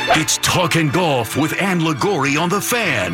It's Talking Golf with Ann Liguori on The Fan.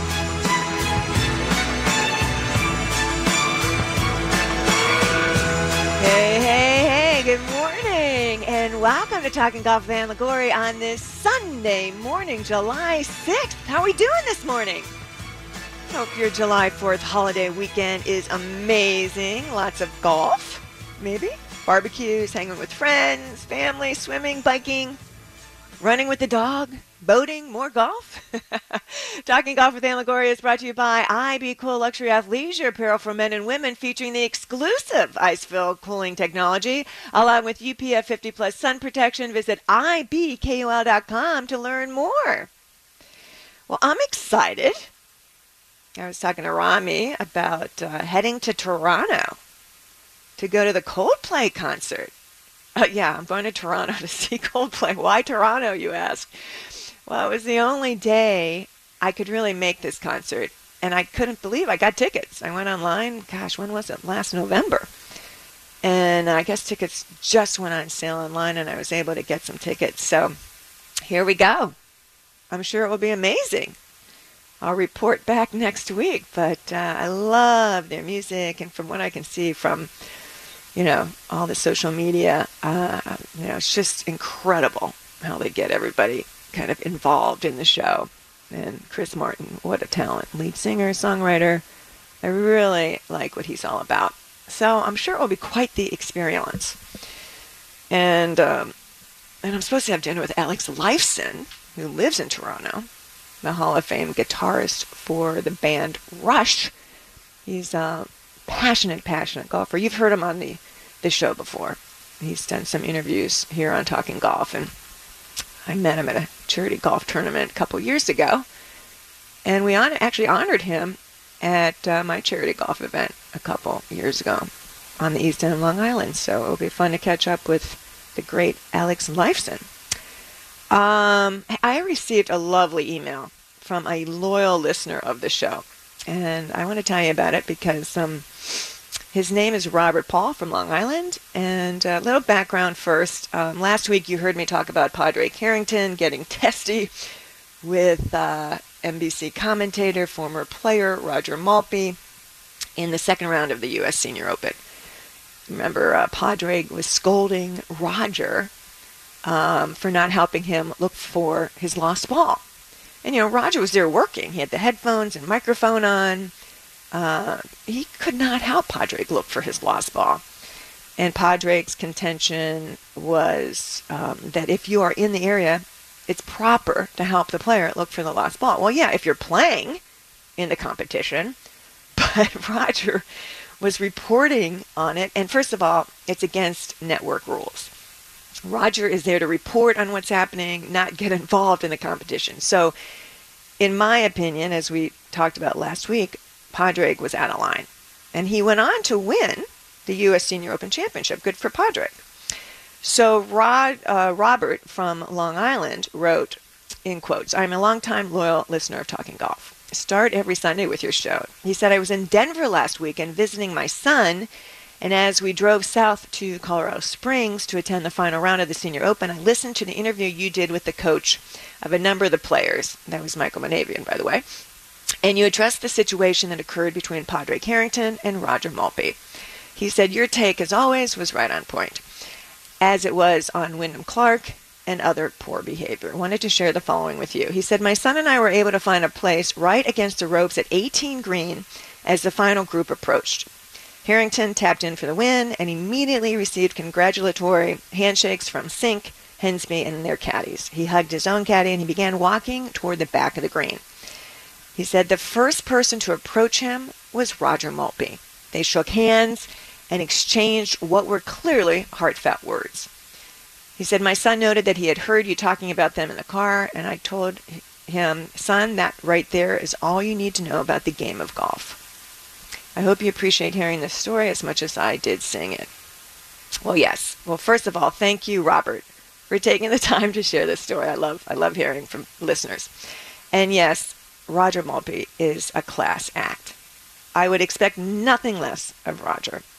Hey, good morning, and welcome to Talking Golf with Ann Liguori on this Sunday morning, July 6th. How are we doing this morning? Hope your July 4th holiday weekend is amazing. Lots of golf, maybe, barbecues, hanging with friends, family, swimming, biking, running with the dog, boating, more golf. Talking Golf with Ann Liguori is brought to you by IB Cool Luxury Athleisure Apparel for men and women, featuring the exclusive ice-filled cooling technology, along with UPF 50+ sun protection. Visit ibkol.com to learn more. Well, I'm excited. I was talking to Rami about heading to Toronto to go to the Coldplay concert. Yeah, I'm going to Toronto to see Coldplay. Why Toronto, you ask? Well, it was the only day I could really make this concert, and I couldn't believe I got tickets. I went online, gosh, when was it? Last November. And I guess tickets just went on sale online, and I was able to get some tickets. So here we go. I'm sure it will be amazing. I'll report back next week, but I love their music, and from what I can see from all the social media, it's just incredible how they get everybody kind of involved in the show. And Chris Martin, what a talent. Lead singer, songwriter. I really like what he's all about. So I'm sure it will be quite the experience. And I'm supposed to have dinner with Alex Lifeson, who lives in Toronto, the Hall of Fame guitarist for the band Rush. He's a passionate golfer. You've heard him on the show before. He's done some interviews here on Talking Golf, and I met him at a charity golf tournament a couple years ago, and we actually honored him at my charity golf event a couple years ago on the East End of Long Island. So it'll be fun to catch up with the great Alex Lifeson. I received a lovely email from a loyal listener of the show, and I want to tell you about it because his name is Robert Paul from Long Island. And a little background first. Last week you heard me talk about Padraig Harrington getting testy with NBC commentator, former player Roger Maltbie in the second round of the U.S. Senior Open. Remember, Padraig was scolding Roger for not helping him look for his lost ball. And, Roger was there working. He had the headphones and microphone on. He could not help Padraig look for his lost ball. And Padraig's contention was that if you are in the area, it's proper to help the player look for the lost ball. Well, yeah, if you're playing in the competition, but Roger was reporting on it. And first of all, it's against network rules. Roger is there to report on what's happening, not get involved in the competition. So, in my opinion, as we talked about last week, Padraig was out of line. And he went on to win the U.S. Senior Open Championship. Good for Padraig. So Robert from Long Island wrote, in quotes, "I'm a longtime loyal listener of Talking Golf. Start every Sunday with your show." He said, "I was in Denver last weekend visiting my son, and as we drove south to Colorado Springs to attend the final round of the Senior Open, I listened to the interview you did with the coach of a number of the players." That was Michael Monavian, by the way. "And you addressed the situation that occurred between Padraig Harrington and Roger Maltbie. He said your take, as always, was right on point, as it was on Wyndham Clark and other poor behavior. I wanted to share the following with you." He said, "My son and I were able to find a place right against the ropes at 18 green as the final group approached. Harrington tapped in for the win and immediately received congratulatory handshakes from Sink, Hensby, and their caddies. He hugged his own caddy and he began walking toward the back of the green. He said the first person to approach him was Roger Maltbie. They shook hands and exchanged what were clearly heartfelt words. He said, my son noted that he had heard you talking about them in the car, and I told him, son, that right there is all you need to know about the game of golf. I hope you appreciate hearing this story as much as I did seeing it." Well, yes. Well, first of all, thank you, Robert, for taking the time to share this story. I love hearing from listeners. And yes, Roger Maltbie is a class act. I would expect nothing less of Roger.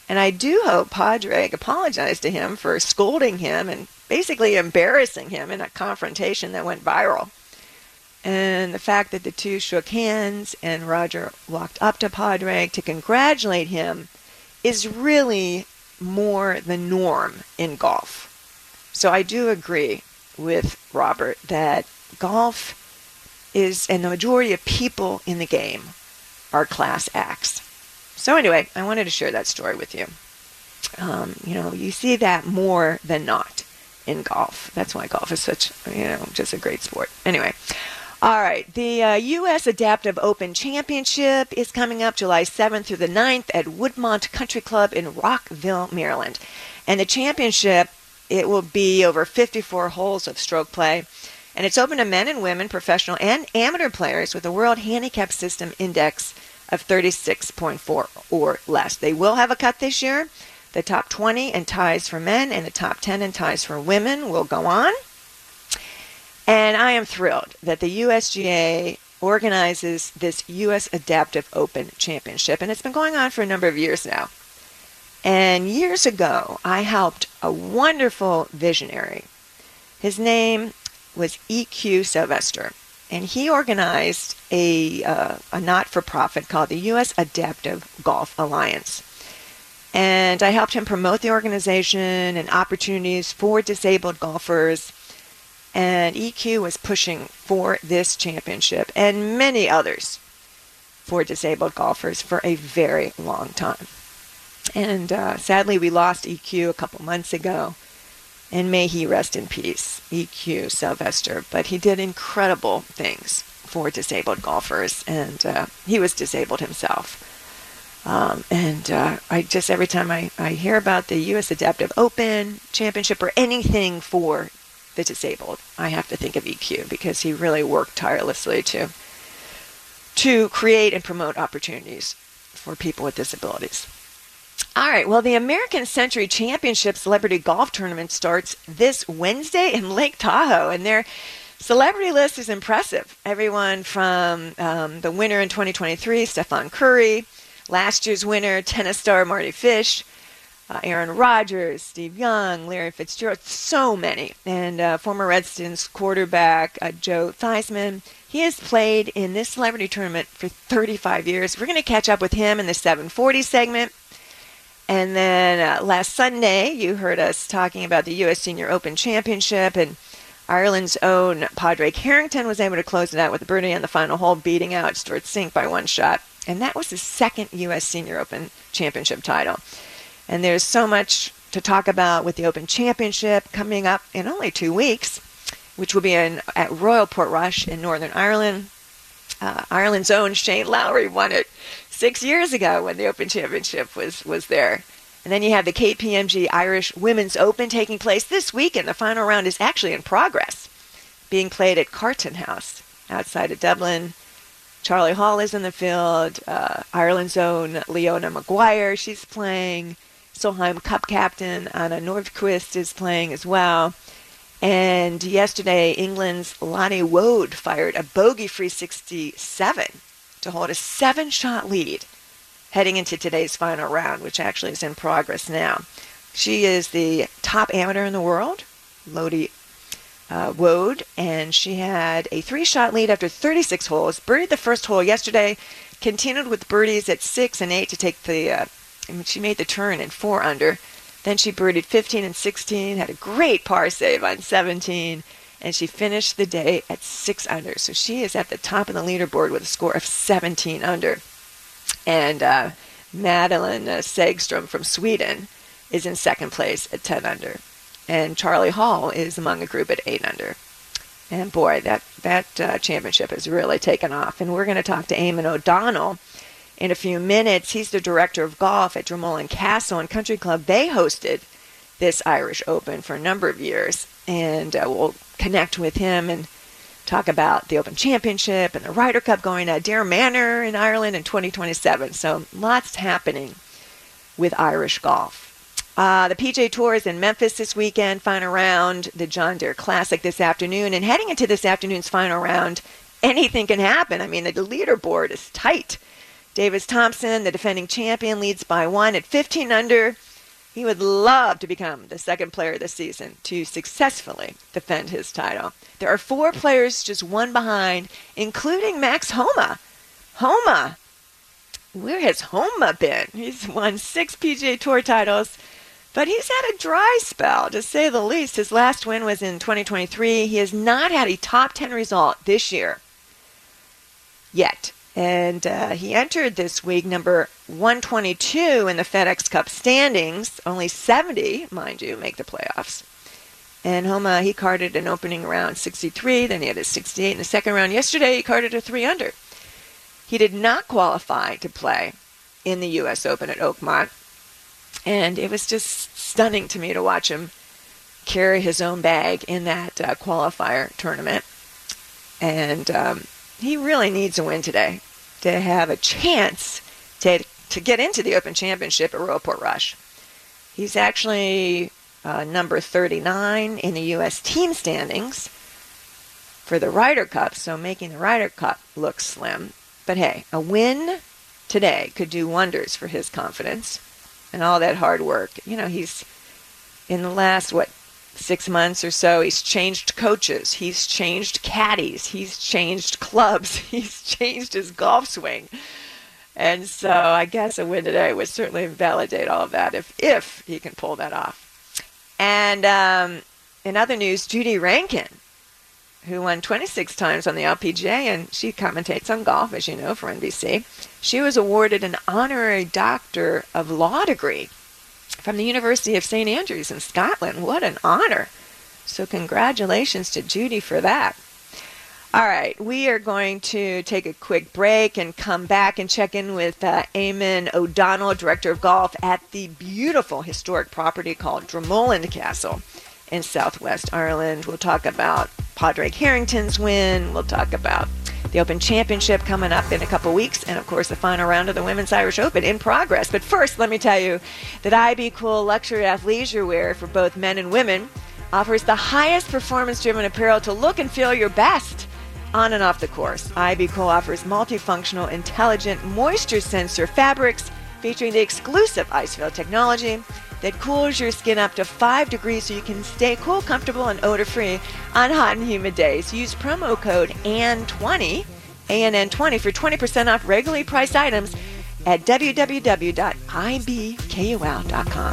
And I do hope Padraig apologized to him for scolding him and basically embarrassing him in a confrontation that went viral. And the fact that the two shook hands and Roger walked up to Padraig to congratulate him is really more the norm in golf. So I do agree with Robert that golf is, and the majority of people in the game are class acts. So anyway, I wanted to share that story with you. You see that more than not in golf. That's why golf is such, just a great sport. Anyway. All right, the U.S. Adaptive Open Championship is coming up July 7th through the 9th at Woodmont Country Club in Rockville, Maryland. And the championship, it will be over 54 holes of stroke play. And it's open to men and women, professional and amateur players with a World Handicap System Index of 36.4 or less. They will have a cut this year. The top 20 and ties for men and the top 10 and ties for women will go on. And I am thrilled that the USGA organizes this U.S. Adaptive Open Championship, and it's been going on for a number of years now. And years ago, I helped a wonderful visionary. His name was E.Q. Sylvester, and he organized a not-for-profit called the U.S. Adaptive Golf Alliance. And I helped him promote the organization and opportunities for disabled golfers. And EQ was pushing for this championship and many others for disabled golfers for a very long time. And sadly, we lost EQ a couple months ago. And may he rest in peace, EQ Sylvester. But he did incredible things for disabled golfers. And he was disabled himself. I just, every time I hear about the U.S. Adaptive Open Championship or anything for the disabled, I have to think of EQ because he really worked tirelessly to create and promote opportunities for people with disabilities. All right, well, the American Century Championship Celebrity Golf Tournament starts this Wednesday in Lake Tahoe, and their celebrity list is impressive. Everyone from the winner in 2023, Stephen Curry, last year's winner, tennis star Marty Fish, Aaron Rodgers, Steve Young, Larry Fitzgerald, so many. And former Redskins quarterback Joe Theismann. He has played in this celebrity tournament for 35 years. We're going to catch up with him in the 740 segment. And then last Sunday, you heard us talking about the U.S. Senior Open Championship, and Ireland's own Padraig Harrington was able to close it out with a birdie on the final hole, beating out Stuart Sink by one shot. And that was his second U.S. Senior Open Championship title. And there's so much to talk about with the Open Championship coming up in only 2 weeks, which will be at Royal Portrush in Northern Ireland. Ireland's own Shane Lowry won it 6 years ago when the Open Championship was there. And then you have the KPMG Irish Women's Open taking place this week, and the final round is actually in progress, being played at Carton House outside of Dublin. Charlie Hall is in the field. Ireland's own Leona Maguire, she's playing. Solheim Cup captain Anna Nordqvist is playing as well. And yesterday, England's Lonnie Wood fired a bogey-free 67 to hold a 7-shot lead heading into today's final round, which actually is in progress now. She is the top amateur in the world, Lodi Wood, and she had a 3-shot lead after 36 holes. Birdied the first hole yesterday, continued with birdies at 6 and 8 to take she made the turn in 4 under. Then she birdied 15 and 16, had a great par save on 17, and she finished the day at 6 under. So she is at the top of the leaderboard with a score of 17 under. And Madeline Segström from Sweden is in second place at 10 under. And Charlie Hall is among a group at 8 under. And boy, that championship has really taken off. And we're going to talk to Eamon O'Donnell in a few minutes. He's the director of golf at Dromoland Castle and Country Club. They hosted this Irish Open for a number of years. And we'll connect with him and talk about the Open Championship and the Ryder Cup going to Dare Manor in Ireland in 2027. So lots happening with Irish golf. The PGA Tour is in Memphis this weekend, final round, the John Deere Classic this afternoon. And heading into this afternoon's final round, anything can happen. I mean, the leaderboard is tight. Davis Thompson, the defending champion, leads by 1 at 15 under. He would love to become the second player this season to successfully defend his title. There are 4 players just one behind, including Max Homa. Homa! Where has Homa been? He's won 6 PGA Tour titles, but he's had a dry spell, to say the least. His last win was in 2023. He has not had a top 10 result this year yet. And he entered this week number 122 in the FedEx Cup standings. Only 70, mind you, make the playoffs. And Homa, he carded an opening round 63. Then he had a 68 in the second round. Yesterday, he carded a 3 under. He did not qualify to play in the U.S. Open at Oakmont. And it was just stunning to me to watch him carry his own bag in that qualifier tournament. And he really needs a win today to have a chance to get into the Open Championship at Royal Portrush. He's actually number 39 in the U.S. team standings for the Ryder Cup, so making the Ryder Cup look slim. But hey, a win today could do wonders for his confidence and all that hard work. You know, he's in the last, 6 months or so, he's changed coaches, he's changed caddies, he's changed clubs, he's changed his golf swing. And so I guess a win today would certainly validate all of that if he can pull that off. And in other news, Judy Rankin, who won 26 times on the LPGA, and she commentates on golf, as you know, for NBC. She was awarded an honorary Doctor of Law degree from the University of St. Andrews in Scotland. What an honor. So congratulations to Judy for that. All right, we are going to take a quick break and come back and check in with Eamon O'Donnell, Director of Golf at the beautiful historic property called Dromoland Castle in Southwest Ireland. We'll talk about Padraig Harrington's win. We'll talk about the Open Championship coming up in a couple weeks, and of course the final round of the Women's Irish Open in progress. But first, let me tell you that IB Cool Luxury Athleisure Wear for both men and women offers the highest performance-driven apparel to look and feel your best on and off the course. IB Cool offers multifunctional, intelligent moisture sensor fabrics featuring the exclusive IceFill technology that cools your skin up to 5 degrees so you can stay cool, comfortable, and odor-free on hot and humid days. Use promo code ANN20, ANN20 for 20% off regularly priced items at www.ibkul.com.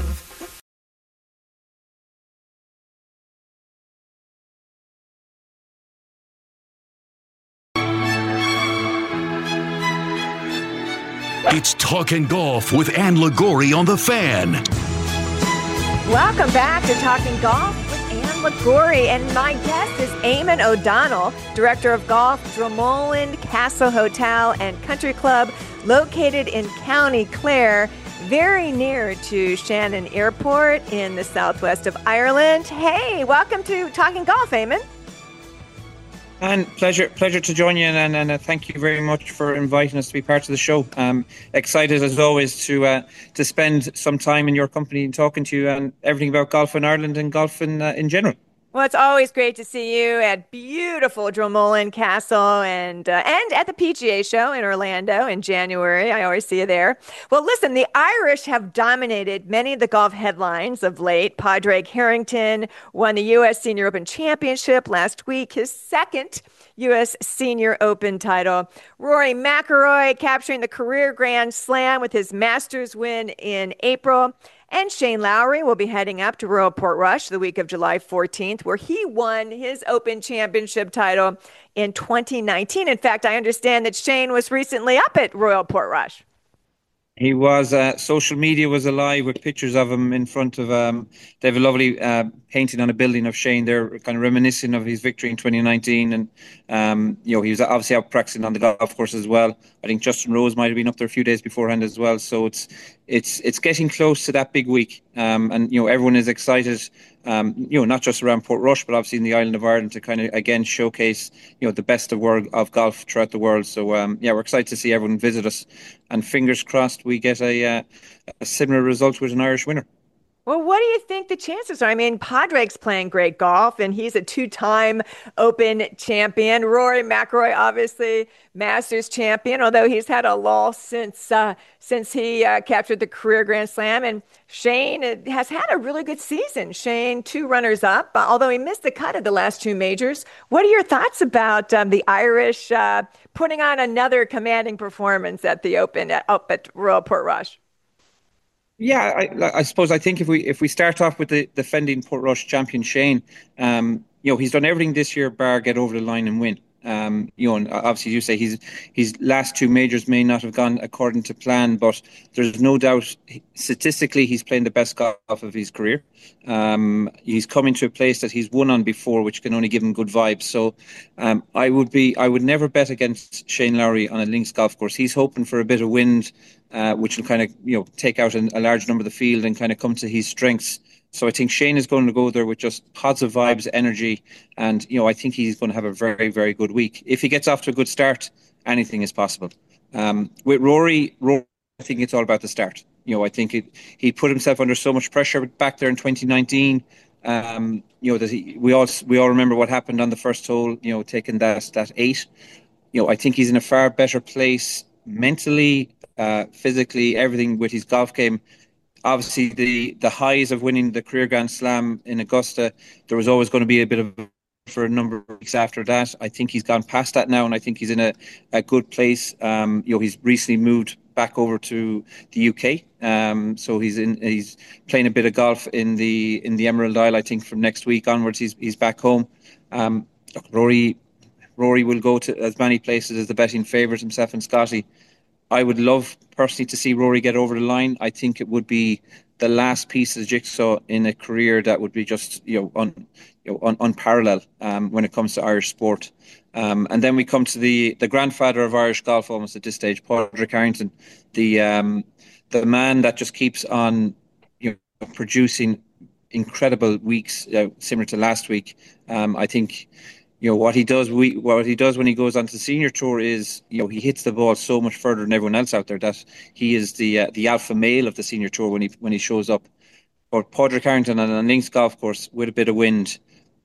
It's Talking Golf with Ann Liguori on The Fan. Welcome back to Talking Golf with Ann Liguori, and my guest is Eamon O'Donnell, Director of Golf, Dromoland Castle Hotel and Country Club, located in County Clare, very near to Shannon Airport in the southwest of Ireland. Hey, welcome to Talking Golf, Eamon. And pleasure to join you, and thank you very much for inviting us to be part of the show. Excited as always to spend some time in your company and talking to you and everything about golf in Ireland and golf in general. Well, it's always great to see you at beautiful Dromoland Castle and at the PGA Show in Orlando in January. I always see you there. Well, listen, the Irish have dominated many of the golf headlines of late. Padraig Harrington won the U.S. Senior Open Championship last week, his second U.S. Senior Open title. Rory McIlroy capturing the career Grand Slam with his Masters win in April. And Shane Lowry will be heading up to Royal Portrush the week of July 14th, where he won his Open Championship title in 2019. In fact, I understand that Shane was recently up at Royal Portrush. He was, social media was alive with pictures of him in front of, they have a lovely painting on a building of Shane there, kind of reminiscing of his victory in 2019. And, he was obviously out practicing on the golf course as well. I think Justin Rose might have been up there a few days beforehand as well. So it's getting close to that big week. And, everyone is excited, not just around Portrush, but obviously in the island of Ireland to kind of, again, showcase, the best of golf throughout the world. So, we're excited to see everyone visit us. And fingers crossed we get a similar result with an Irish winner. Well, what do you think the chances are? I mean, Padraig's playing great golf, and he's a two-time Open champion. Rory McIlroy, obviously Masters champion, although he's had a lull since he captured the career Grand Slam. And Shane has had a really good season. Shane, two runners up, although he missed the cut of the last two majors. What are your thoughts about the Irish putting on another commanding performance at the Open up at Royal Portrush? Yeah, I suppose I think if we start off with the defending Portrush champion Shane, he's done everything this year bar get over the line and win. And obviously you say his last two majors may not have gone according to plan, but there's no doubt statistically he's playing the best golf of his career. He's coming to a place that he's won on before, which can only give him good vibes. So I would never bet against Shane Lowry on a links golf course. He's hoping for a bit of wind, which will kind of take out a large number of the field and kind of come to his strengths. So I think Shane is going to go there with just positive vibes, energy, and I think he's going to have a very, very good week. If he gets off to a good start, anything is possible. With Rory, I think it's all about the start. I think he put himself under so much pressure back there in 2019. That we all remember what happened on the first hole. Taking that eight. I think he's in a far better place mentally, physically, everything with his golf game. Obviously, the highs of winning the career Grand Slam in Augusta, there was always going to be a bit of for a number of weeks after that. I think he's gone past that now, and I think he's in a good place. He's recently moved back over to the UK, so he's playing a bit of golf in the Emerald Isle. I think from next week onwards, he's back home. Rory will go to as many places as the betting favourites, himself and Scotty. I would love personally to see Rory get over the line. I think it would be the last piece of the jigsaw in a career that would be just unparalleled when it comes to Irish sport. And then we come to the grandfather of Irish golf almost at this stage, Padraig Harrington, the man that just keeps on producing incredible weeks, similar to last week. I think. What he does when he goes onto the senior tour is he hits the ball so much further than everyone else out there that he is the alpha male of the senior tour when he shows up. But Padraig Harrington on a links golf course with a bit of wind,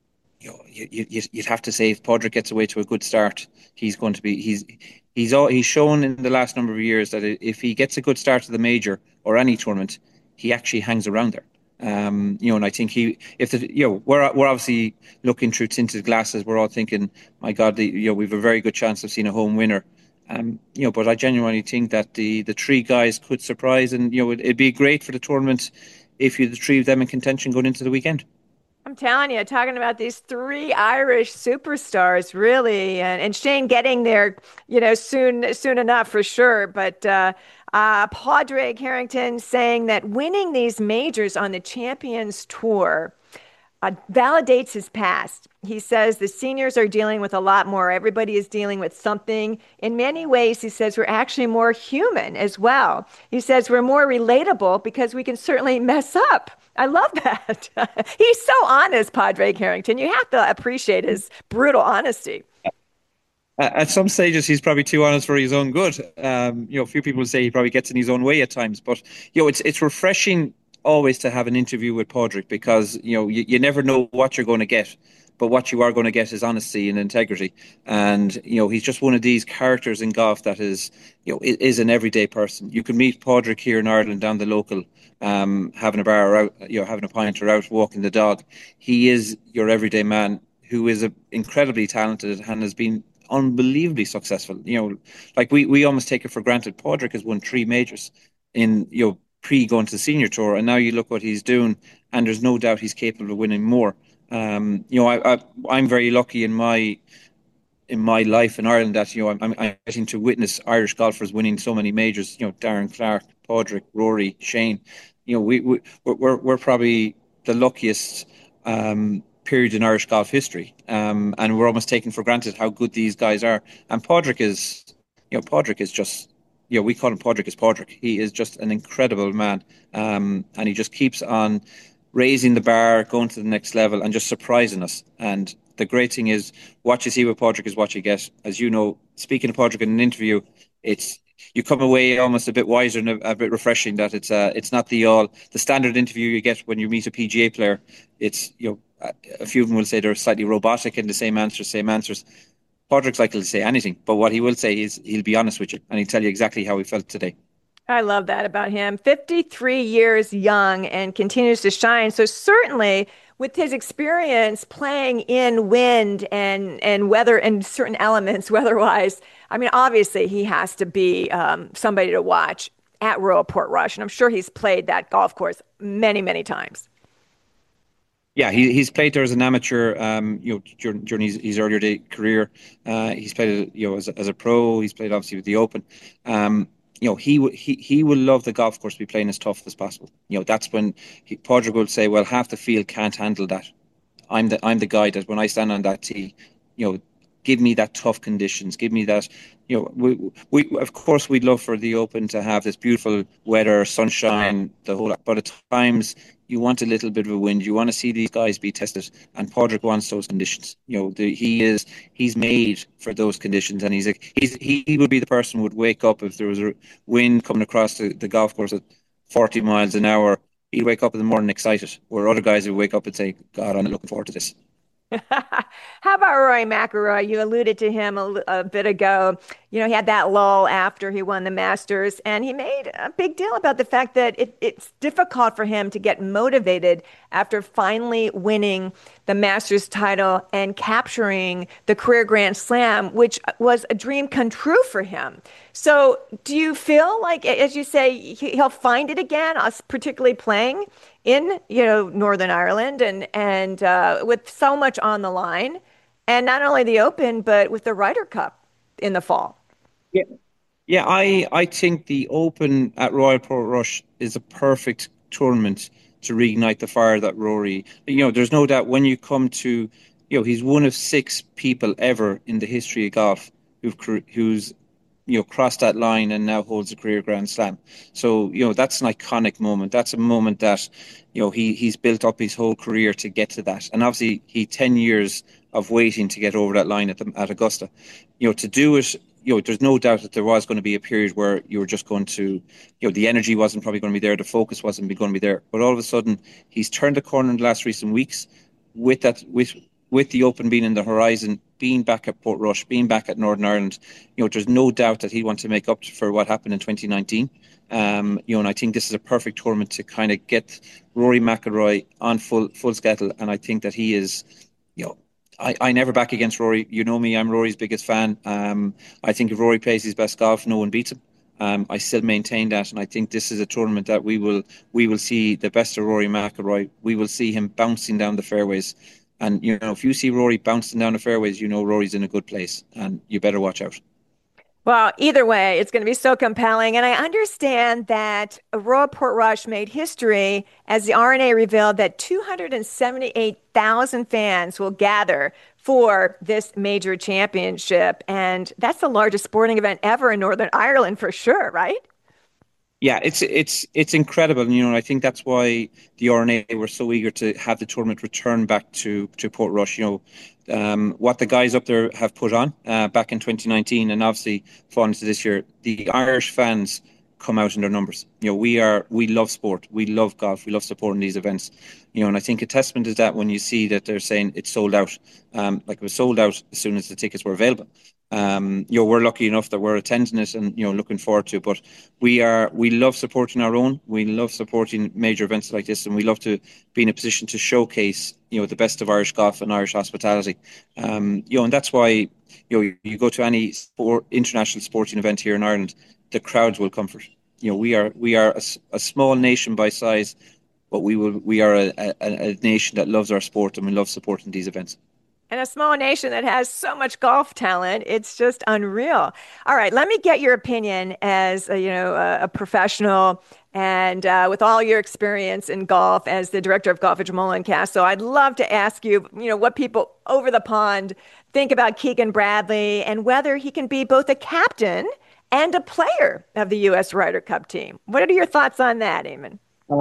you'd have to say if Padraig gets away to a good start, he's going to be he's shown in the last number of years that if he gets a good start to the major or any tournament, he actually hangs around there. And I think we're obviously looking through tinted glasses. We're all thinking, my God, we've a very good chance of seeing a home winner. But I genuinely think that the three guys could surprise, and it'd be great for the tournament if you the three of them in contention going into the weekend. I'm telling you, talking about these three Irish superstars, really, and Shane getting there, soon enough for sure. But Padraig Harrington saying that winning these majors on the Champions Tour validates his past. He says the seniors are dealing with a lot more. Everybody is dealing with something. In many ways, he says we're actually more human as well. He says we're more relatable because we can certainly mess up. I love that. He's so honest, Padraig Harrington. You have to appreciate his brutal honesty. At some stages, he's probably too honest for his own good. A few people say he probably gets in his own way at times, but it's refreshing always to have an interview with Padraig because you never know what you're going to get, but what you are going to get is honesty and integrity. And he's just one of these characters in golf that is an everyday person. You can meet Padraig here in Ireland down the local, having a bar or out, having a pint or out walking the dog. He is your everyday man who is incredibly talented and has been unbelievably successful. Like we almost take it for granted. Padraig has won three majors in pre going to the senior tour, and now you look what he's doing, and there's no doubt he's capable of winning more. I'm very lucky in my life in Ireland that I'm getting to witness Irish golfers winning so many majors. Darren Clarke, Padraig, Rory, Shane. We're probably the luckiest period in Irish golf history, and we're almost taking for granted how good these guys are. And Padraig is just. We call him Padraig as Padraig. He is just an incredible man, and he just keeps on raising the bar, going to the next level, and just surprising us. And the great thing is, what you see with Padraig is what you get. As you know, speaking to Padraig in an interview, you come away almost a bit wiser and a bit refreshing that it's not the standard interview you get when you meet a PGA player. It's a few of them will say they're slightly robotic in the same answers, same answers. Padraig's likely to say anything, but what he will say is he'll be honest with you and he'll tell you exactly how he felt today. I love that about him. 53 years young and continues to shine. So certainly with his experience playing in wind and weather and certain elements weather-wise, I mean, obviously he has to be somebody to watch at Royal Portrush. And I'm sure he's played that golf course many, many times. Yeah, he's played there as an amateur, during his earlier day career. He's played, as a pro. He's played obviously with the Open. He will love the golf course to be playing as tough as possible. That's when Padraig will say, "Well, half the field can't handle that. I'm the guy that when I stand on that tee, you know, give me that tough conditions, give me that. We of course we'd love for the Open to have this beautiful weather, sunshine, the whole. But at times you want a little bit of a wind. You want to see these guys be tested, and Padraig wants those conditions. He's made for those conditions, and he would be the person who would wake up if there was a wind coming across the golf course at 40 miles an hour. He'd wake up in the morning excited, where other guys would wake up and say, "God, I'm looking forward to this." How about Rory McIlroy? You alluded to him a bit ago. He had that lull after he won the Masters, and he made a big deal about the fact that it's difficult for him to get motivated after finally winning the Masters title and capturing the career Grand Slam, which was a dream come true for him. So, do you feel like, as you say, he'll find it again, us particularly playing in Northern Ireland and with so much on the line, and not only the Open but with the Ryder Cup in the fall? Yeah, yeah. I think the Open at Royal Portrush is a perfect tournament to reignite the fire that Rory. There's no doubt when you come to, he's one of six people ever in the history of golf who's crossed that line and now holds a career Grand Slam. So, that's an iconic moment. That's a moment that, he's built up his whole career to get to that. And obviously, 10 years of waiting to get over that line at Augusta. To do it, there's no doubt that there was going to be a period where you were just going to, the energy wasn't probably going to be there, the focus wasn't going to be there. But all of a sudden, he's turned the corner in the last recent weeks with that, with the Open being in the horizon, being back at Portrush, being back at Northern Ireland. There's no doubt that he wants to make up for what happened in 2019. And I think this is a perfect tournament to kind of get Rory McIlroy on full scuttle. And I think that he is, I never back against Rory. You know me, I'm Rory's biggest fan. I think if Rory plays his best golf, no one beats him. I still maintain that, and I think this is a tournament that we will see the best of Rory McIlroy. We will see him bouncing down the fairways, and if you see Rory bouncing down the fairways, Rory's in a good place, and you better watch out. Well, either way, it's going to be so compelling. And I understand that Royal Portrush made history as the R&A revealed that 278,000 fans will gather for this major championship. And that's the largest sporting event ever in Northern Ireland for sure, right? Yeah, it's incredible, and I think that's why the R&A were so eager to have the tournament return back to Portrush. What the guys up there have put on back in 2019, and obviously falling into this year, the Irish fans come out in their numbers. We love sport, we love golf, we love supporting these events. And I think a testament is that when you see that they're saying it's sold out, like it was sold out as soon as the tickets were available. We're lucky enough that we're attending it and looking forward to it. But we love supporting our own. We love supporting major events like this, and we love to be in a position to showcase the best of Irish golf and Irish hospitality. And that's why you go to any international sporting event here in Ireland, the crowds will come for it. We are a small nation by size, but we are a nation that loves our sport, and we love supporting these events. And a small nation that has so much golf talent, it's just unreal. All right, let me get your opinion as a professional and with all your experience in golf as the director of golf at Jamul and Castle. I'd love to ask you, what people over the pond think about Keegan Bradley and whether he can be both a captain and a player of the U.S. Ryder Cup team. What are your thoughts on that, Eamon?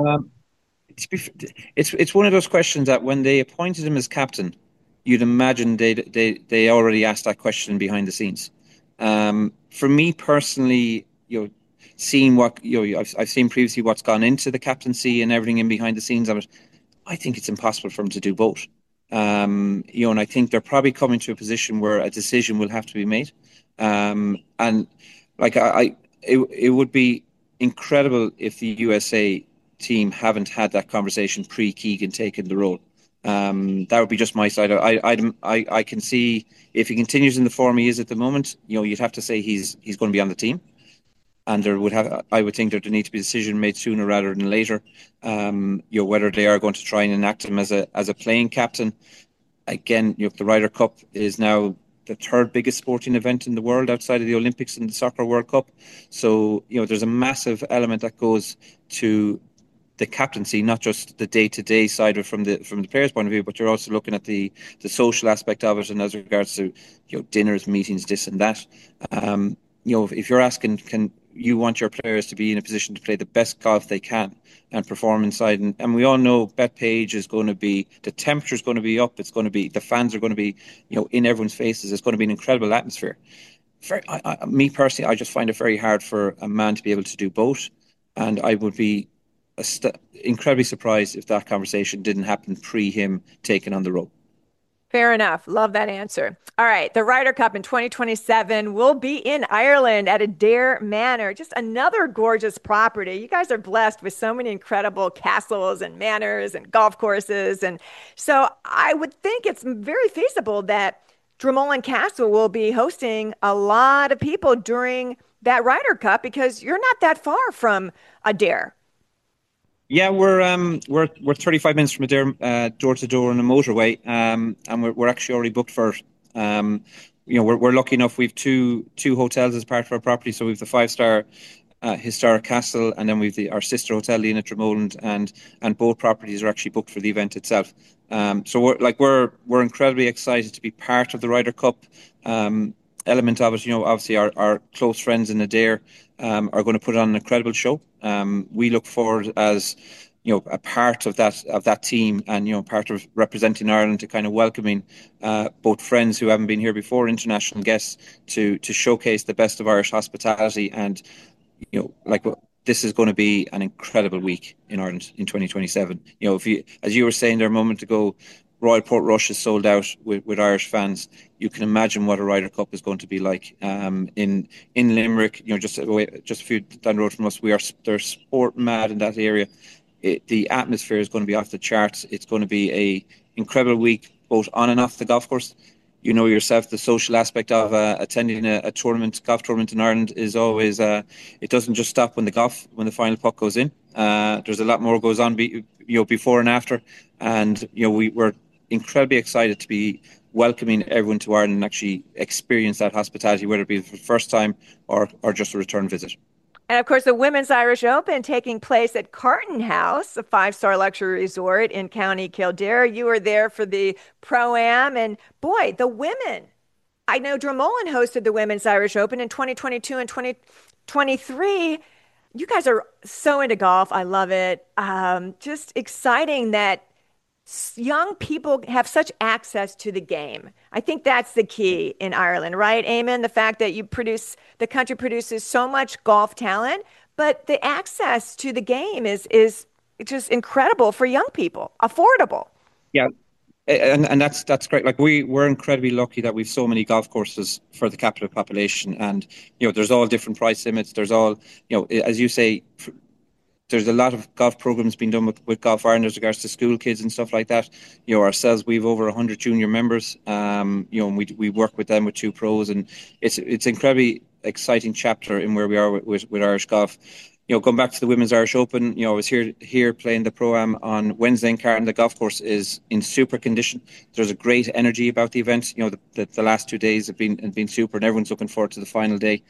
It's one of those questions that when they appointed him as captain, you'd imagine they already asked that question behind the scenes. For me personally, seen what I've seen previously what's gone into the captaincy and everything in behind the scenes of it. I think it's impossible for him to do both. And I think they're probably coming to a position where a decision will have to be made. And like it would be incredible if the USA team haven't had that conversation pre-Keegan taking the role. That would be just my side. I can see if he continues in the form he is at the moment, you'd have to say he's going to be on the team, and I would think there would need to be a decision made sooner rather than later. Whether they are going to try and enact him as a playing captain. Again, the Ryder Cup is now the third biggest sporting event in the world outside of the Olympics and the Soccer World Cup. So, there's a massive element that goes to the captaincy, not just the day-to-day side of it from the players' point of view, but you're also looking at the social aspect of it, and as regards to dinners, meetings, this and that. If you're asking, can you want your players to be in a position to play the best golf they can and perform inside, and we all know Bethpage is going to be, the temperature is going to be up, it's going to be, the fans are going to be in everyone's faces, it's going to be an incredible atmosphere. Me personally, I just find it very hard for a man to be able to do both, and I would be incredibly surprised if that conversation didn't happen pre him taking on the role. Fair enough. Love that answer. All right. The Ryder Cup in 2027 will be in Ireland at Adare Manor. Just another gorgeous property. You guys are blessed with so many incredible castles and manors and golf courses. And so I would think it's very feasible that Dromoland Castle will be hosting a lot of people during that Ryder Cup, because you're not that far from Adare. Yeah, we're 35 minutes from Adare, door to door on a motorway, and we're actually already booked for it. We're lucky enough. We've two hotels as part of our property. So we've the 5-star historic castle, and then we've our sister hotel, the Inn at Dromoland, and both properties are actually booked for the event itself. So we're incredibly excited to be part of the Ryder Cup element of it. Obviously our close friends in Adare are going to put on an incredible show. We look forward as a part of that team, and part of representing Ireland, to kind of welcoming both friends who haven't been here before, international guests, to showcase the best of Irish hospitality. And this is going to be an incredible week in Ireland in 2027. As you were saying there a moment ago, Royal Portrush is sold out with Irish fans. You can imagine what a Ryder Cup is going to be like in Limerick. Just a few down the road from us, they're sport mad in that area. The atmosphere is going to be off the charts. It's going to be a incredible week, both on and off the golf course. Yourself, the social aspect of attending a golf tournament in Ireland is always, it doesn't just stop when the final puck goes in. There's a lot more goes on before and after, and we're incredibly excited to be welcoming everyone to Ireland and actually experience that hospitality, whether it be for the first time or just a return visit. And of course, the Women's Irish Open taking place at Carton House, a 5-star luxury resort in County Kildare. You were there for the Pro-Am, and boy, the women. I know Dromoland hosted the Women's Irish Open in 2022 and 2023. You guys are so into golf. I love it. Just exciting that young people have such access to the game. I think that's the key in Ireland, right, Eamon? The fact that the country produces so much golf talent, but the access to the game is just incredible for young people, affordable. Yeah, and that's great. Like we're incredibly lucky that we've so many golf courses for the capital population, and there's all different price limits. There's all as you say. There's a lot of golf programs being done with Golf Ireland as regards to school kids and stuff like that. Ourselves, we've over 100 junior members. And we work with them with 2 pros, and it's incredibly exciting chapter in where we are with Irish golf. Going back to the Women's Irish Open, I was here playing the Pro-Am on Wednesday in Carton. The golf course is in super condition. There's a great energy about the event. The last 2 days have been super, and everyone's looking forward to the final day.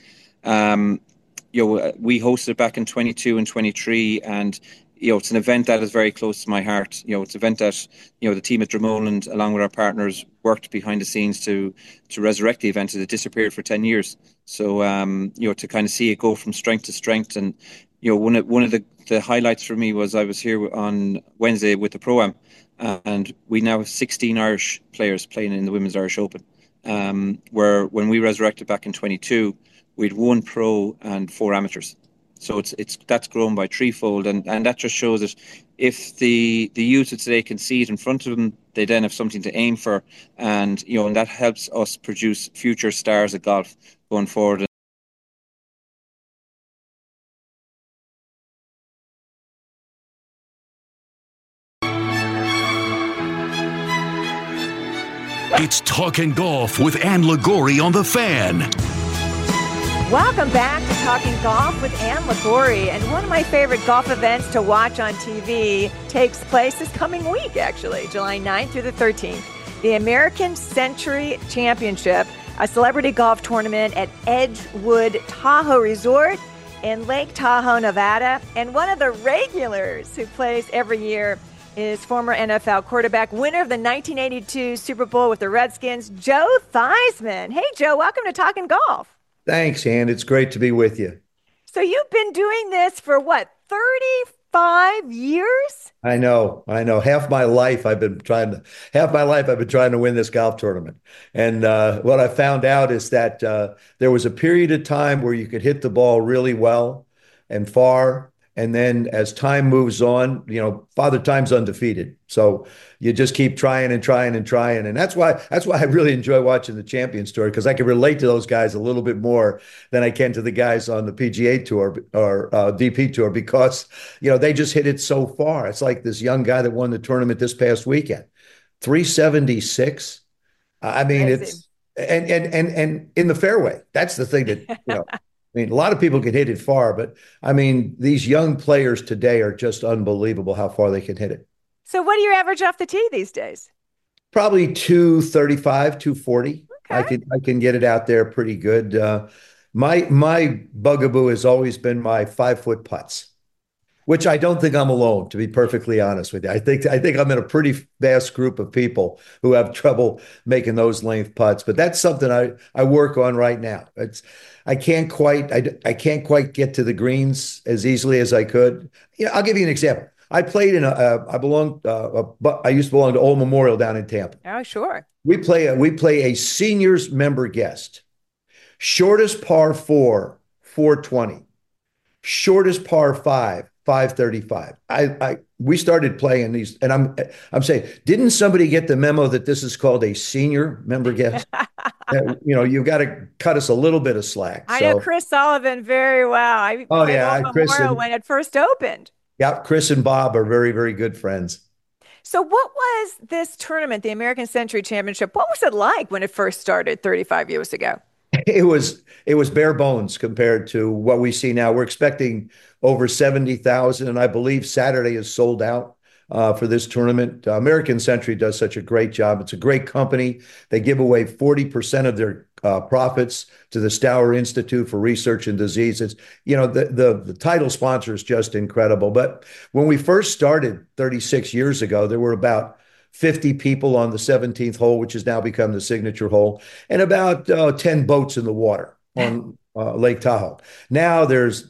We hosted it back in 22 and 23, and it's an event that is very close to my heart. It's an event that the team at Dromoland, along with our partners, worked behind the scenes to resurrect the event. It disappeared for 10 years. So to kind of see it go from strength to strength, and one of the highlights for me was I was here on Wednesday with the Pro-Am, and we now have 16 Irish players playing in the Women's Irish Open. Where when we resurrected back in 22, with one pro and four amateurs. So it's that's grown by threefold, and that just shows that if the youth of today can see it in front of them, they then have something to aim for, and and that helps us produce future stars of golf going forward. It's Talking Golf with Ann Liguori on The Fan. Welcome back to Talking Golf with Ann Liguori. And one of my favorite golf events to watch on TV takes place this coming week, actually, July 9th through the 13th. The American Century Championship, a celebrity golf tournament at Edgewood Tahoe Resort in Lake Tahoe, Nevada. And one of the regulars who plays every year is former NFL quarterback, winner of the 1982 Super Bowl with the Redskins, Joe Theismann. Hey, Joe, welcome to Talking Golf. Thanks, Ann. It's great to be with you. So you've been doing this for what, 35 years? I know. Half my life I've been trying to win this golf tournament. And what I found out is that there was a period of time where you could hit the ball really well and far. And then as time moves on, Father Time's undefeated. So you just keep trying and trying and trying. And that's why I really enjoy watching the Champions Tour, because I can relate to those guys a little bit more than I can to the guys on the PGA Tour or DP Tour, because, they just hit it so far. It's like this young guy that won the tournament this past weekend, 376. I mean, it's and in the fairway. That's the thing that, I mean, a lot of people can hit it far, but I mean, these young players today are just unbelievable how far they can hit it. So what do you average off the tee these days? Probably 235, 240. Okay. I can get it out there pretty good. My bugaboo has always been my 5-foot putts, which I don't think I'm alone, to be perfectly honest with you. I think I'm in a pretty vast group of people who have trouble making those length putts, but that's something I work on right now. I can't quite get to the greens as easily as I could. I'll give you an example. I played in I used to belong to Old Memorial down in Tampa. Oh, sure. We play a seniors member guest. Shortest par 4, 420. Shortest par 5, 535. We started playing these, and I'm saying, didn't somebody get the memo that this is called a senior member guest? You've got to cut us a little bit of slack. I know Chris Sullivan very well. I played Chris when it first opened. Yeah, Chris and Bob are very, very good friends. So what was this tournament, the American Century Championship? What was it like when it first started 35 years ago? It was bare bones compared to what we see now. We're expecting over 70,000, and I believe Saturday is sold out for this tournament. American Century does such a great job. It's a great company. They give away 40% of their profits to the Stour Institute for Research and Diseases. The title sponsor is just incredible. But when we first started 36 years ago, there were about 50 people on the 17th hole, which has now become the signature hole, and about 10 boats in the water on Lake Tahoe. Now there's,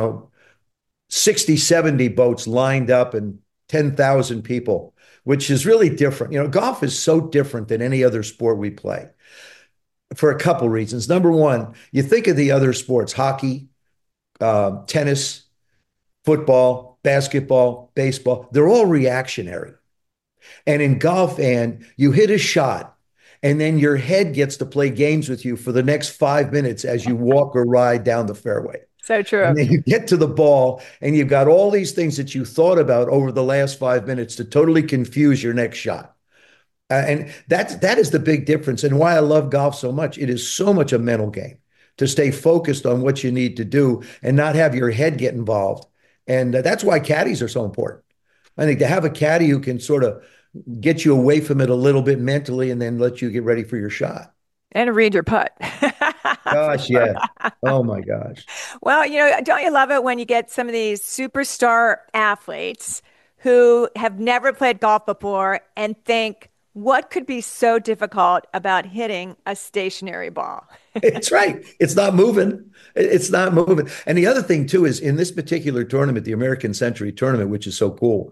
60, 70 boats lined up and 10,000 people, which is really different. Golf is so different than any other sport we play for a couple reasons. Number one, you think of the other sports, hockey, tennis, football, basketball, baseball, they're all reactionary. And in golf, Ann, you hit a shot, and then your head gets to play games with you for the next 5 minutes as you walk or ride down the fairway. So true. And then you get to the ball, and you've got all these things that you thought about over the last 5 minutes to totally confuse your next shot. And that is the big difference, and why I love golf so much. It is so much a mental game to stay focused on what you need to do and not have your head get involved. And that's why caddies are so important. I think to have a caddy who can sort of get you away from it a little bit mentally and then let you get ready for your shot. And read your putt. Gosh, yeah. Oh, my gosh. Well, don't you love it when you get some of these superstar athletes who have never played golf before and think, what could be so difficult about hitting a stationary ball? It's right. It's not moving. It's not moving. And the other thing, too, is in this particular tournament, the American Century Tournament, which is so cool,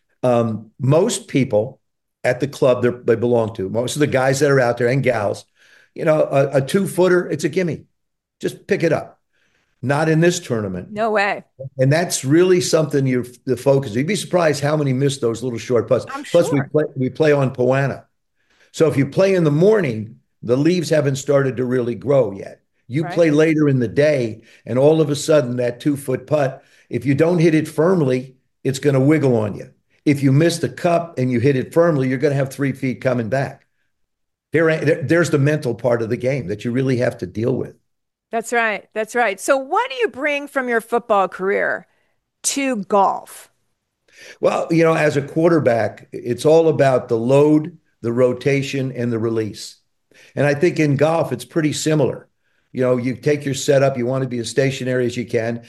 most people at the club they belong to, most of the guys that are out there and gals, a 2-footer, it's a gimme. Just pick it up. Not in this tournament. No way. And that's really something you're the focus. You'd be surprised how many miss those little short putts. I'm Plus, sure. we play on Poana. So if you play in the morning, the leaves haven't started to really grow yet. You Right. play later in the day, and all of a sudden, that 2 foot putt, if you don't hit it firmly, it's going to wiggle on you. If you miss the cup and you hit it firmly, you're going to have 3 feet coming back. There's the mental part of the game that you really have to deal with. That's right. That's right. So, what do you bring from your football career to golf? Well, as a quarterback, it's all about the load, the rotation, and the release. And I think in golf, it's pretty similar. You take your setup, you want to be as stationary as you can.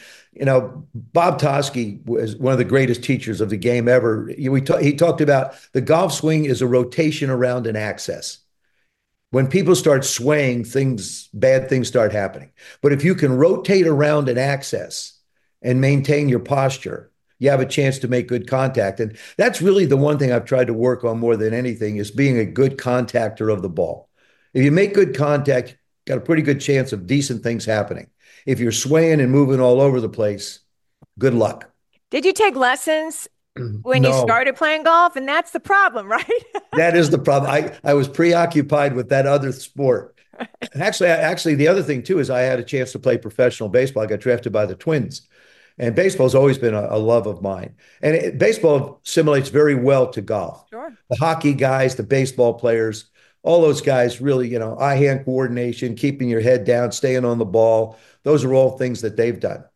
Bob Toski was one of the greatest teachers of the game ever. He talked about the golf swing is a rotation around an axis. When people start swaying, bad things start happening. But if you can rotate around an axis and maintain your posture, you have a chance to make good contact. And that's really the one thing I've tried to work on more than anything is being a good contactor of the ball. If you make good contact, you got a pretty good chance of decent things happening. If you're swaying and moving all over the place, good luck. Did you take lessons when you No, started playing golf? And that's the problem, right? that is the problem. I was preoccupied with that other sport. And actually, the other thing too is I had a chance to play professional baseball. I got drafted by the Twins, and baseball's always been a love of mine. And baseball assimilates very well to golf. Sure. The hockey guys, the baseball players, all those guys really, eye-hand coordination, keeping your head down, staying on the ball. Those are all things that they've done.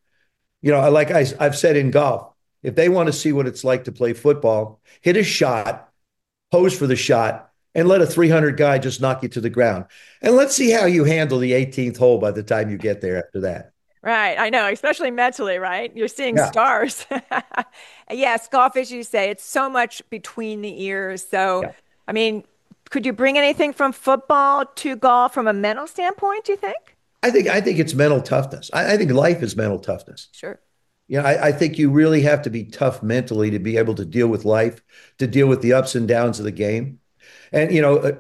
I've said in golf, if they want to see what it's like to play football, hit a shot, pose for the shot, and let a 300 guy just knock you to the ground. And let's see how you handle the 18th hole by the time you get there after that. Right. I know, especially mentally, right? You're seeing Yeah. stars. Yes, golf, as you say, it's so much between the ears. So, Yeah. I mean, could you bring anything from football to golf from a mental standpoint, do you think? I think it's mental toughness. I think life is mental toughness. Sure. I think you really have to be tough mentally to be able to deal with life, to deal with the ups and downs of the game. And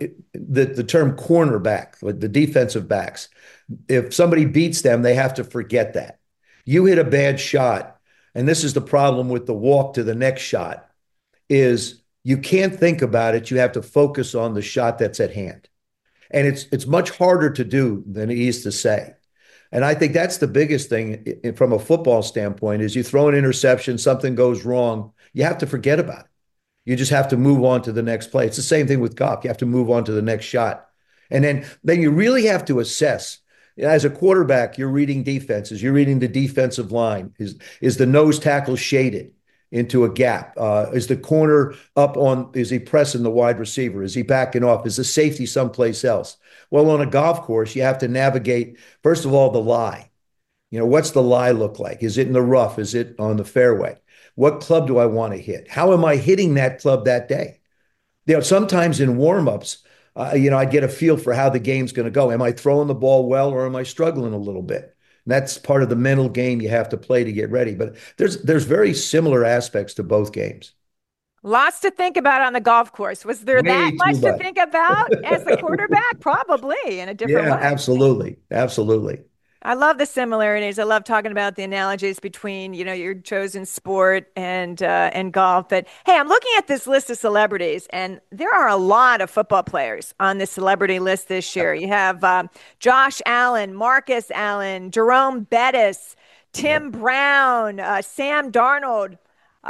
the term cornerback, like the defensive backs, if somebody beats them, they have to forget that. You hit a bad shot, and this is the problem with the walk to the next shot, is you can't think about it. You have to focus on the shot that's at hand. And it's much harder to do than it is to say. And I think that's the biggest thing from a football standpoint is you throw an interception, something goes wrong, you have to forget about it. You just have to move on to the next play. It's the same thing with golf. You have to move on to the next shot. And then you really have to assess. As a quarterback, you're reading defenses. You're reading the defensive line. Is the nose tackle shaded into a gap? Is the corner up on, is he pressing the wide receiver? Is he backing off? Is the safety someplace else? Well, on a golf course, you have to navigate, first of all, the lie. What's the lie look like? Is it in the rough? Is it on the fairway? What club do I want to hit? How am I hitting that club that day? Sometimes in warm-ups, I get a feel for how the game's going to go. Am I throwing the ball well or am I struggling a little bit? And that's part of the mental game you have to play to get ready. But there's very similar aspects to both games. Lots to think about on the golf course. Was there that Way too much to much. think about as the quarterback? Probably in a different Yeah, way. absolutely. Absolutely. I love the similarities. I love talking about the analogies between, your chosen sport and golf. But hey, I'm looking at this list of celebrities, and there are a lot of football players on this celebrity list this year. You have Josh Allen, Marcus Allen, Jerome Bettis, Tim Brown, Sam Darnold,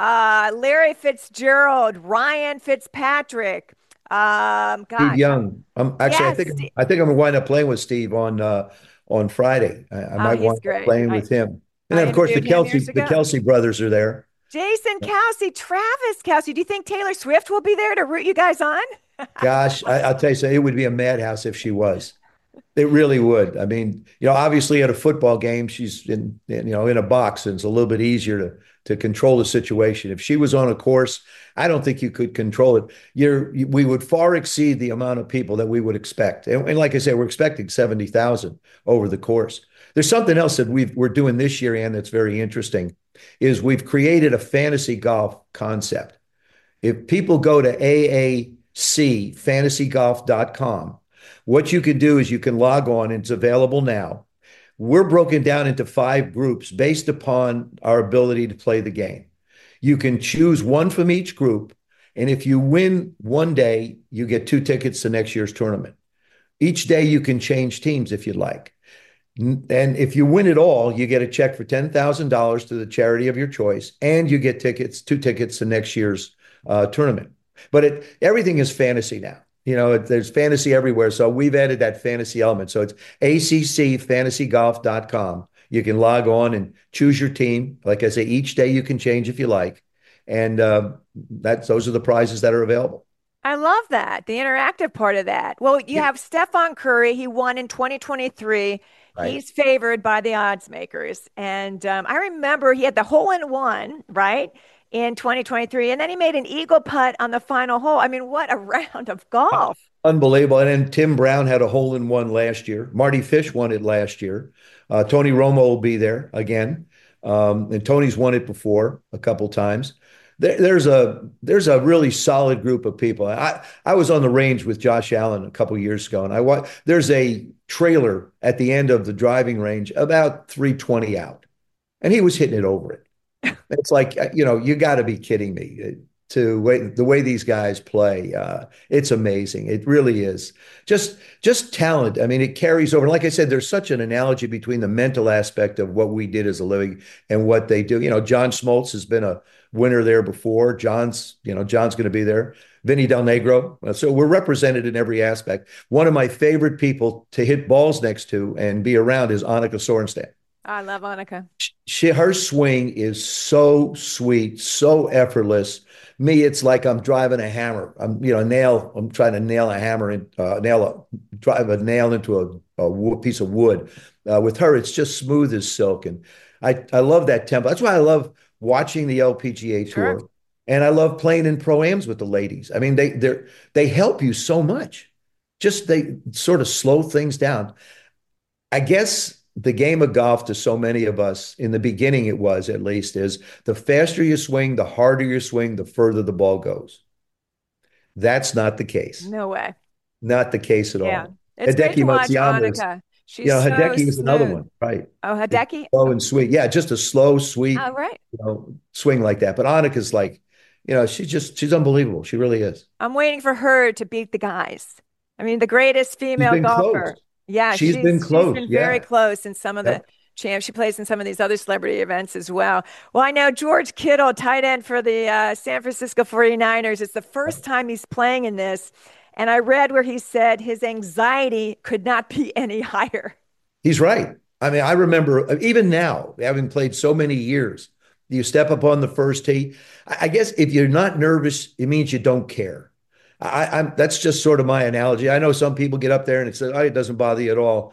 Larry Fitzgerald, Ryan Fitzpatrick. Steve Gosh, Young. Actually, I yes, think I think I'm gonna wind up playing with Steve on Friday. I oh, might he's wind up great. playing with him. And I then, of course, the interviewed him Kelsey years the ago. Kelsey brothers are there. Jason Kelsey, Travis Kelsey. Do you think Taylor Swift will be there to root you guys on? Gosh, I'll tell you something, it would be a madhouse if she was. It really would. I mean, obviously at a football game, she's in a box, and it's a little bit easier to control the situation. If she was on a course, I don't think you could control it. We would far exceed the amount of people that we would expect. And like I said, we're expecting 70,000 over the course. There's something else that we're doing this year, and that's very interesting, is we've created a fantasy golf concept. If people go to aacfantasygolf.com, what you can do is you can log on, and it's available now. We're broken down into 5 groups based upon our ability to play the game. You can choose one from each group, and if you win one day, you get 2 tickets to next year's tournament. Each day you can change teams if you'd like. And if you win it all, you get a check for $10,000 to the charity of your choice, and you get 2 tickets to next year's tournament. But everything is fantasy now. There's fantasy everywhere. So we've added that fantasy element. So it's accfantasygolf.com. You can log on and choose your team. Like I say, each day you can change if you like. And those are the prizes that are available. I love that, the interactive part of that. Well, you have Stephen Curry. He won in 2023. Right. He's favored by the odds makers. And I remember he had the hole-in-one, right, in 2023. And then he made an eagle putt on the final hole. I mean, what a round of golf. Unbelievable. And then Tim Brown had a hole-in-one last year. Marty Fish won it last year. Tony Romo will be there again. And Tony's won it before a couple times. There's a really solid group of people. I was on the range with Josh Allen a couple years ago, and there's a trailer at the end of the driving range about 320 out, and he was hitting it over it. It's like, you got to be kidding me. The way these guys play, it's amazing. It really is. Just talent. I mean, it carries over. Like I said, there's such an analogy between the mental aspect of what we did as a living and what they do. John Smoltz has been a winner there before. John's going to be there. Vinny Del Negro. So we're represented in every aspect. One of my favorite people to hit balls next to and be around is Annika Sorenstam. I love Annika. Her swing is so sweet, so effortless. Me, it's like I'm driving a hammer. I'm trying to nail a hammer and drive a nail into a piece of wood. With her, it's just smooth as silk, and I love that tempo. That's why I love watching the LPGA Tour, and I love playing in pro-ams with the ladies. I mean, they help you so much. They sort of slow things down. I guess the game of golf, to so many of us in the beginning, it was at least, is the faster you swing, the harder you swing, the further the ball goes. That's not the case. No way. Not the case at all. It's great to watch Annika. She's Hideki so is another smooth. one, right? Oh, Hideki? Slow and sweet. Yeah, just a slow, sweet, Oh, right. Swing like that. But Annika's like, she's unbelievable. She really is. I'm waiting for her to beat the guys. I mean, the greatest female golfer. Close. Yeah, she's been close. She's been very close in some of the champs. She plays in some of these other celebrity events as well. Well, I know George Kittle, tight end for the San Francisco 49ers. It's the first time he's playing in this. And I read where he said his anxiety could not be any higher. He's right. I mean, I remember even now, having played so many years, you step up on the first tee. I guess if you're not nervous, it means you don't care. That's just sort of my analogy. I know some people get up there and it doesn't bother you at all.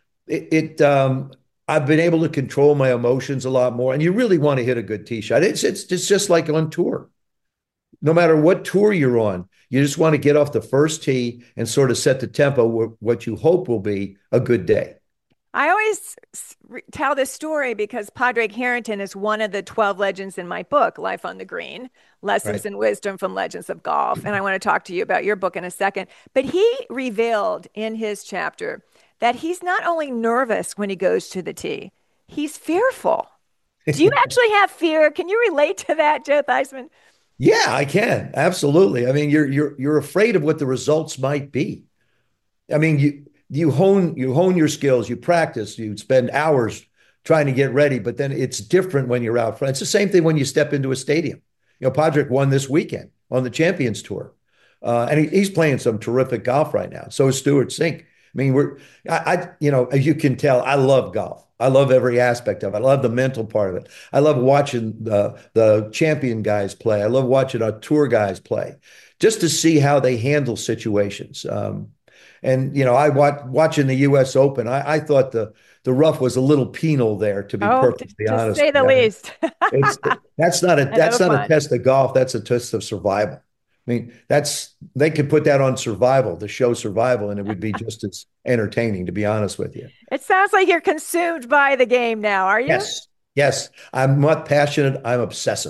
I've been able to control my emotions a lot more, and you really want to hit a good tee shot. It's just like on tour. No matter what tour you're on, you just want to get off the first tee and sort of set the tempo, what you hope will be a good day. I always tell this story because Padraig Harrington is one of the 12 legends in my book, Life on the Green, Lessons and Wisdom from Legends of Golf. And I want to talk to you about your book in a second. But he revealed in his chapter that he's not only nervous when he goes to the tee, he's fearful. Do you actually have fear? Can you relate to that, Joe Theismann? Yeah, I can. Absolutely. I mean, you're afraid of what the results might be. I mean, you hone your skills, you practice, you spend hours trying to get ready, but then it's different when you're out front. It's the same thing when you step into a stadium. Padraig won this weekend on the Champions Tour, and he's playing some terrific golf right now. So is Stewart Cink. I mean, as you can tell, I love golf. I love every aspect of it. I love the mental part of it. I love watching the champion guys play. I love watching our tour guys play, just to see how they handle situations. I watching the U.S. Open. I thought the rough was a little penal there, to be perfectly honest. To say the least. That's not a test of golf. That's a test of survival. I mean, they could put that on Survival, the show Survival, and it would be just as entertaining, to be honest with you. It sounds like you're consumed by the game now, are you? Yes. I'm not passionate. I'm obsessive.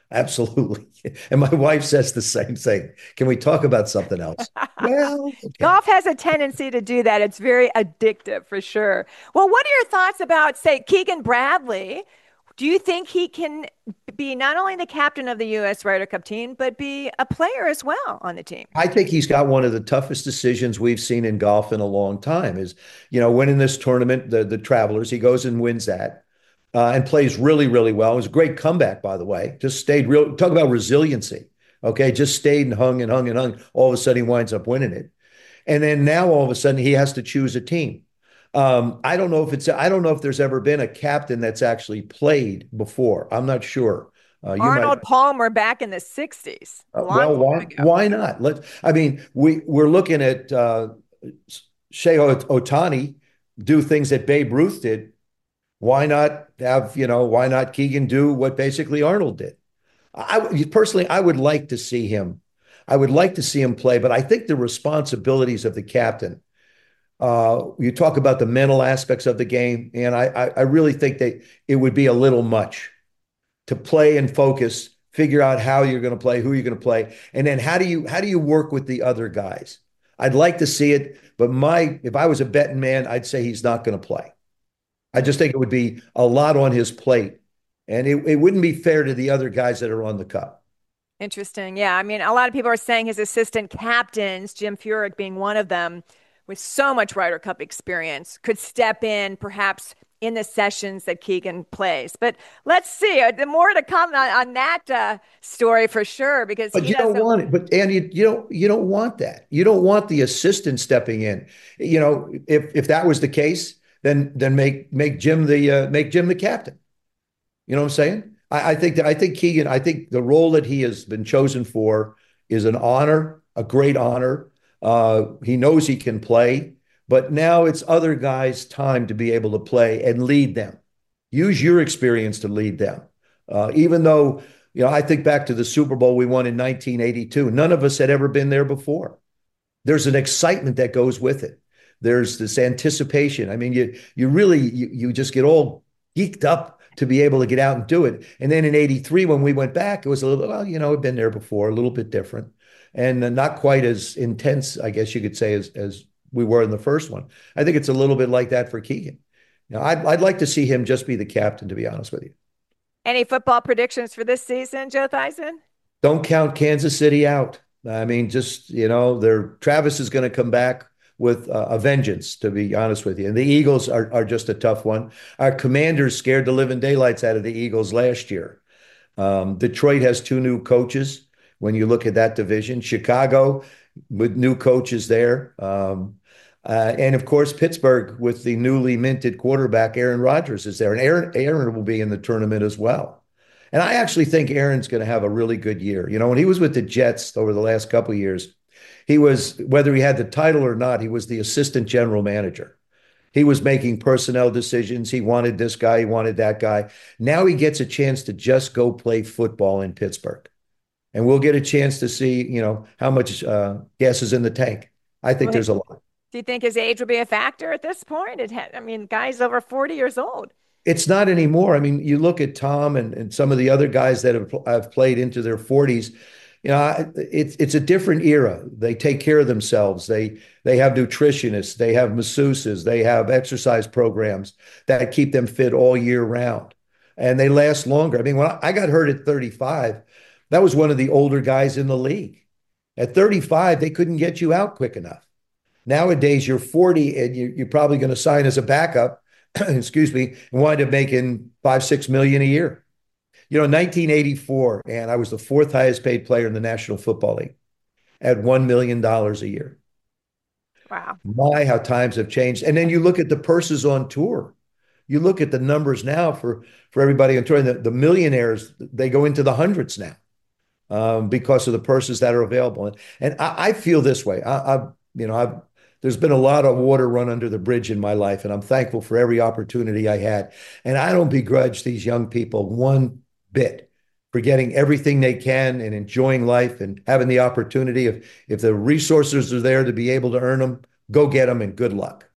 Absolutely. And my wife says the same thing. Can we talk about something else? Well, okay. Golf has a tendency to do that. It's very addictive for sure. Well, what are your thoughts about, say, Keegan Bradley? Do you think he can be not only the captain of the U.S. Ryder Cup team, but be a player as well on the team? I think he's got one of the toughest decisions we've seen in golf in a long time is, winning this tournament, the Travelers, he goes and wins that and plays really, really well. It was a great comeback, by the way. Just stayed real, talk about resiliency. Okay. Just stayed and hung and hung and hung. All of a sudden he winds up winning it. And then now all of a sudden he has to choose a team. I don't know if there's ever been a captain that's actually played before. I'm not sure. You might. Arnold Palmer back in the 60s, a long Well, time why ago. why not? I mean, we're looking at Shohei Ohtani do things that Babe Ruth did. Why not Keegan do what basically Arnold did? Personally, I would like to see him. I would like to see him play, but I think the responsibilities of the captain. You talk about the mental aspects of the game, and I really think that it would be a little much to play and focus, figure out how you're going to play, who you're going to play, and then how do you work with the other guys? I'd like to see it, but if I was a betting man, I'd say he's not going to play. I just think it would be a lot on his plate, and it wouldn't be fair to the other guys that are on the cup. Interesting. Yeah. I mean, a lot of people are saying his assistant captains, Jim Furyk being one of them, with so much Ryder Cup experience, could step in perhaps in the sessions that Keegan plays. But let's see. The more to come on that story for sure, because But he you don't doesn't. want it. But Andy, you don't want that. You don't want the assistant stepping in. If that was the case, then make Jim the captain. You know what I'm saying? I think Keegan. I think the role that he has been chosen for is an honor, a great honor. He knows he can play, but now it's other guys' time to be able to play and lead them. Use your experience to lead them. Even though, I think back to the Super Bowl we won in 1982. None of us had ever been there before. There's an excitement that goes with it. There's this anticipation. I mean, you just get all geeked up to be able to get out and do it. And then in 83, when we went back, it was a little, well, we've been there before, a little bit different and not quite as intense, I guess you could say, as we were in the first one. I think it's a little bit like that for Keegan. I'd like to see him just be the captain, to be honest with you. Any football predictions for this season, Joe Theisen? Don't count Kansas City out. I mean, just, Travis is going to come back with a vengeance, to be honest with you. And the Eagles are just a tough one. Our Commanders scared the living daylights out of the Eagles last year. Detroit has two new coaches when you look at that division. Chicago with new coaches there. And of course, Pittsburgh with the newly minted quarterback, Aaron Rodgers, is there. And Aaron will be in the tournament as well. And I actually think Aaron's going to have a really good year. When he was with the Jets over the last couple of years, he was, whether he had the title or not, he was the assistant general manager. He was making personnel decisions. He wanted this guy, he wanted that guy. Now he gets a chance to just go play football in Pittsburgh. And we'll get a chance to see, how much gas is in the tank. I think there's a lot. Do you think his age will be a factor at this point? Guy's over 40 years old. It's not anymore. I mean, you look at Tom and some of the other guys that have played into their 40s. It's a different era. They take care of themselves. They have nutritionists. They have masseuses. They have exercise programs that keep them fit all year round, and they last longer. I mean, when I got hurt at 35, that was one of the older guys in the league. At 35, they couldn't get you out quick enough. Nowadays, you're 40 and you're probably going to sign as a backup, excuse me, and wind up making 5-6 million a year. In 1984, and I was the fourth highest paid player in the National Football League at $1 million a year. Wow. My, how times have changed. And then you look at the purses on tour. You look at the numbers now for everybody on tour. The millionaires, they go into the hundreds now because of the purses that are available. And I feel this way. There's been a lot of water run under the bridge in my life, and I'm thankful for every opportunity I had. And I don't begrudge these young people one bit for getting everything they can and enjoying life and having the opportunity. If the resources are there to be able to earn them, go get them and good luck.